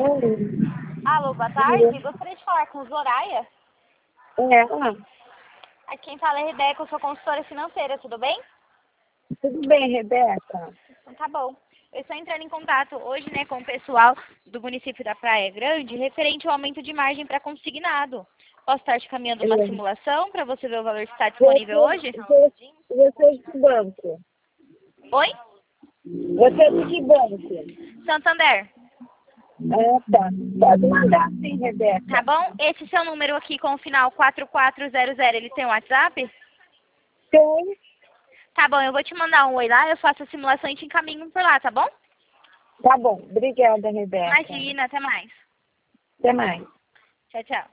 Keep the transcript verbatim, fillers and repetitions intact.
Oi. Alô, boa tarde. Gostaria de falar com o Zoraia. É, ah, Aqui quem fala é Rebeca, eu sou consultora financeira, tudo bem? tudo bem, Rebeca? Então tá bom. Eu estou entrando em contato hoje, né, com o pessoal do município da Praia Grande, referente ao aumento de margem para consignado. Posso estar te caminhando uma É. simulação para você ver o valor que está disponível Você, hoje? você, você é de que banco? Oi? Você é de que banco? Santander. Ah, tá. Pode mandar sim, Rebeca. Tá bom? Esse seu número aqui com o final quatro quatro zero zero, ele tem um WhatsApp? Tem. Tá bom, eu vou te mandar um oi lá, eu faço a simulação e te encaminho por lá, tá bom? Tá bom. Obrigada, Rebeca. Imagina, até mais. Até mais. Tchau, tchau.